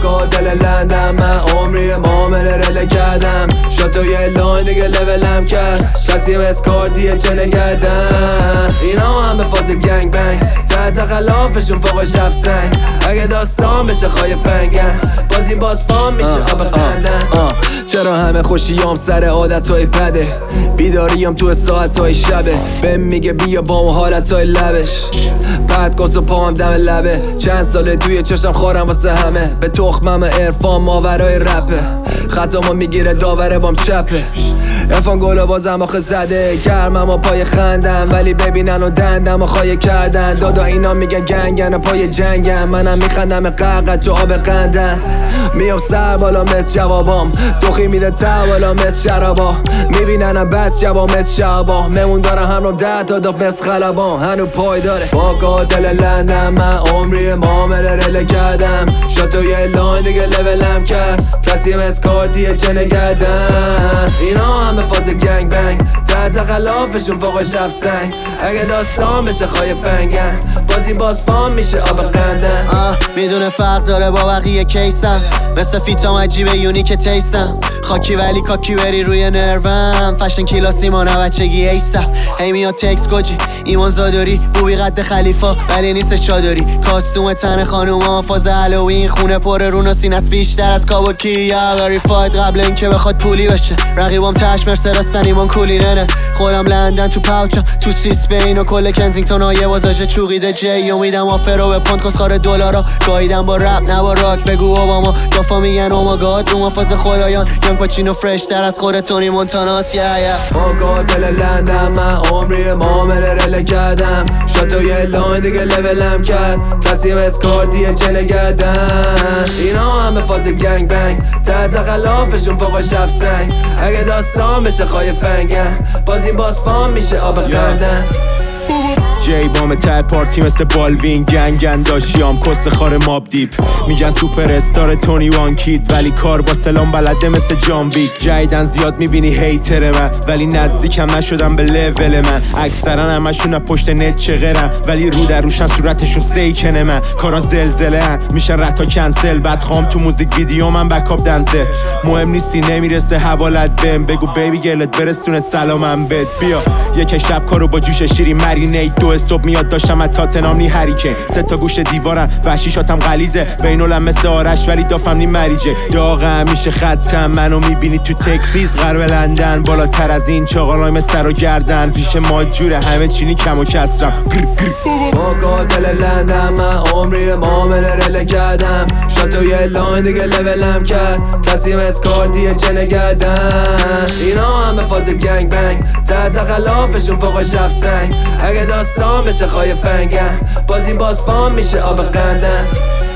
قاتل لندن من عمری معامله رله کردم شاتو یه لاین دیگه لولم کرد کسی مسکاردیه چه نگردم اینا هم به فاز گنگ بنگ تحت خلافشون فوق شف سنگ اگه داستان بشه خواهی فنگن بازی باز فام میشه آب قندن چرا همه خوشیام سر عادتهای بده بیداریم تو ساعتهای شبه بهم میگه بیا با اون حالتهای لبش پرد گاز و پاهم دم لبه چند ساله توی چشم خورم واسه همه به تخمم عرفان ماورای رپه خطامو میگیره داوره بام چپه ارفان گلو بازم آخه زده گرمم و پای خندم ولی ببینن و دندم و خواهی کردن دادا اینا میگن گنگن و پای جنگم منم میخندم قرقت تو آب قندن میام سر بالا مثل جوابام دوخی میده تا بالا مثل شرابا میبیننم بس شبا مثل شعبا ممون دارم هم رو 10 تا داف مثل خلبان هنو پای داره با قاتل لندن من عمری معامله رله کردم شاتو یه لاین دیگه لولم کرد کسی مسکاردیه چه نگردم اینا هم به فاز گنگ بنگ تحت خلافشون فوق شف سنگ اگه داستان بشه خواهی فنگن بازی باز فام میشه آب قندن میدونه فرق داره با بقیه کیسم مثل فیتام عجیبه یونیک تیستم خاکی ولی کاکی بری روی نروم فشن کلاسی مانه بچگی ایسم هی میاد تکس گوجی ایمان زاداری بوبی قد خلیفا ولی نیست چادری کاستوم تن خانوما فاز هالوین خونه پر رون و سینس بیشتر از کابوکی یا وریفاید قبل اینکه بخواد پولی بشه رقیبام تش مرسدسن ایمان کولی ننه خودم لندن تو پاوچم تو سیس بین و کل کنزینگتون های وازاج چوقیده جی امیدم آفرو به پوند کسخار دلارا گاییدم با رپ نه با راک بگو اوباما دافا میگن اوماگاد رو فاز خدایان یم پاچینو فرش تر از خود تونی مونتاناس با قاتل لندن من عمری معامله رله کردم شاتو یه لاین دیگه لولم کرد کسی مسکاردیه چه نگردم اینا هم به فاز گنگ بنگ تحت خلافشون فوق شف سنگ اگه داستان بشه خواهی فنگن بازی باز فام میشه آب قندن جی بام ته پارتی مثل بالوین گنگن داشیام کس خار ماب دیپ میگن سوپر استار تونی وان کید ولی کار با سلام بلده مثل جان ویک جایدن زیاد میبینی هیتر من ولی نزدیکم نشدم به لول من اکثرا همشون پشت نت چغرن ولی رو در روشن صورتشون سیکنه من کارا زلزله هن میشن رتا کنسل بعد خام تو موزیک ویدیو من بکاپ دنسل مهم نیستی نمیرسه حوالت بهم بگو بیبی گلت برسونه سلامم بد بیا یک شب کارو با جوش شیری مرینیت دو صبح میاد داشتم از تاتنام نی هریکن 3 تا گوش دیوارن وحشی شاتم غلیظه بینولم مثل آرش ولی دافم نی مریجه داغ همیشه خطم منو میبینی تو تکفیز غرب لندن بالاتر از این چاقالای مثل سر و گردن پیش ما جوره همه چینی کم و کسرم با قاتل لندن من عمری معامله رله کردم شاتو یه لاین دیگه لولم کرد کسی مسکاردیه چه نگردم اینا هم به فاز گنگ بنگ تحت خلافشون فوق شف سنگ اگه داستان بشه خواهی فنگن بازی باز فام میشه آب قندن